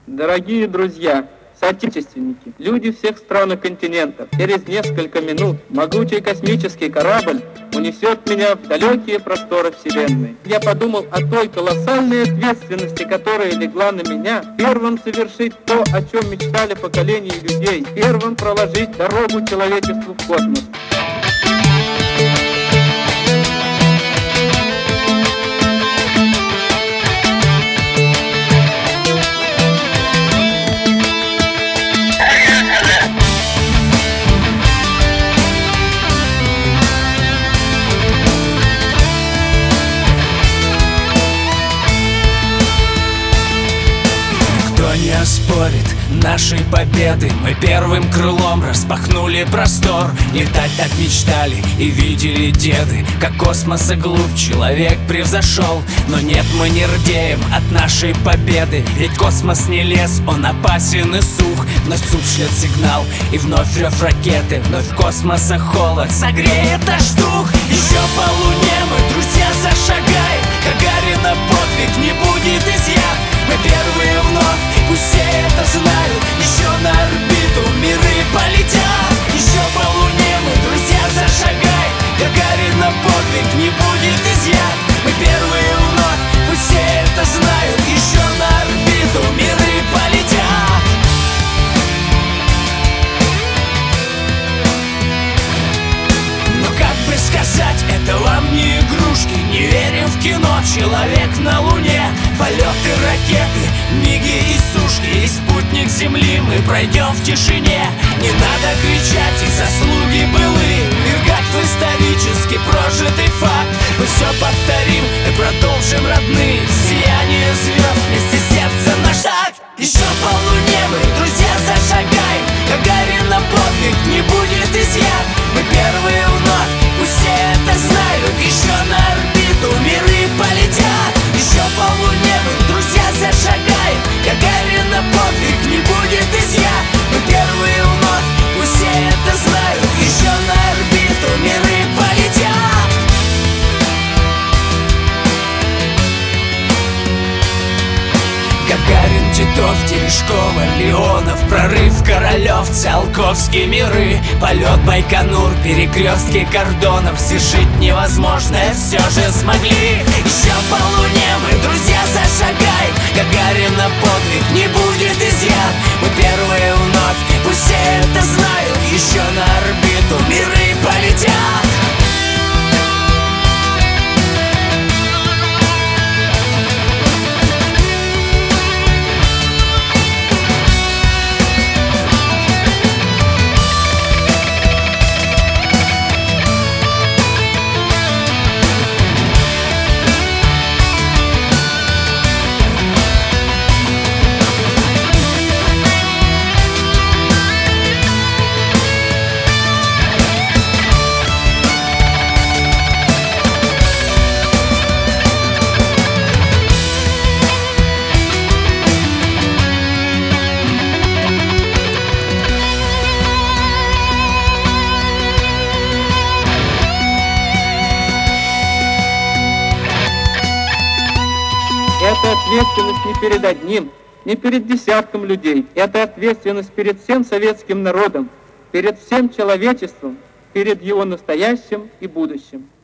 Дорогие друзья, соотечественники, люди всех стран и континентов, через несколько минут могучий космический корабль унесет меня в далекие просторы Вселенной. Я подумал о той колоссальной ответственности, которая легла на меня, первым совершить то, о чем мечтали поколения людей, первым проложить дорогу человечеству в космос. Не оспорит нашей победы. Мы первым крылом распахнули простор. Летать так мечтали и видели деды, как космоса глубь человек превзошел. Но нет, мы не рдеем от нашей победы, ведь космос не лес, он опасен и сух. Вновь ЦУП шлет сигнал, и вновь рев ракеты, вновь космоса холод согреет наш дух. Еще по луне мы, друзья, зашагаем. Гагарина подвиг не будет изъят. Мы первые вновь, пусть все это знают. Еще на орбиту миры полетят. Еще по луне мы, друзья, зашагаем. Гагарина подвиг не будет изъят. Мы первые вновь, пусть все это знают. Еще на орбиту миры полетят. Но как бы сказать, это вам не игрушки. Не верим в кино, человек на луне. Полеты, ракеты, миги и сушки, и спутник Земли мы пройдем в тишине. Не надо кричать и заслуги былые, вергать в исторически прожитый факт. Мы все повторим и продолжим, родные. Сияние звезд вместе сердца наш такт. Еще по луне мы, друзья, зашагаем. Гагарина подвиг не будет изъят. Мы первые вновь, пусть все это знают. Еще на орбиту миры полетят. Еще по луне мы, друзья, зашагаем. Гагарина подвиг не будет изъят. Мы первые вновь, пусть все это знают. Еще на орбиту миры полетят. Гагарин, Титов, Терешкова, Леонов, прорыв Королев, Циолковские миры, полет Байконур, перекрестки кордонов. Свершить невозможное все же смогли. Еще по луне мы, друзья, зашагаем. Гагарина подвиг не будет изъят. Мы первые вновь, пусть все это знают. Еще на орбиту миры полетят. Это ответственность не перед одним, не перед десятком людей. Это ответственность перед всем советским народом, перед всем человечеством, перед его настоящим и будущим.